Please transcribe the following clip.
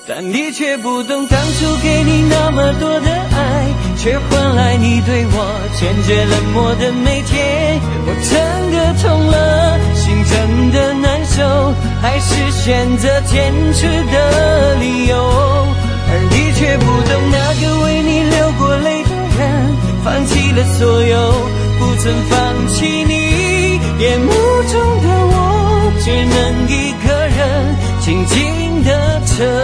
但你却不懂当初给你那么多的爱，却换来你对我坚决冷漠的每天。我真的痛了，心真的难受，还是选择坚持的理由。而你却不懂那个为你流过泪的人，放弃了所有，不曾放弃你。眼目中的我，只能一个人静静地chờ。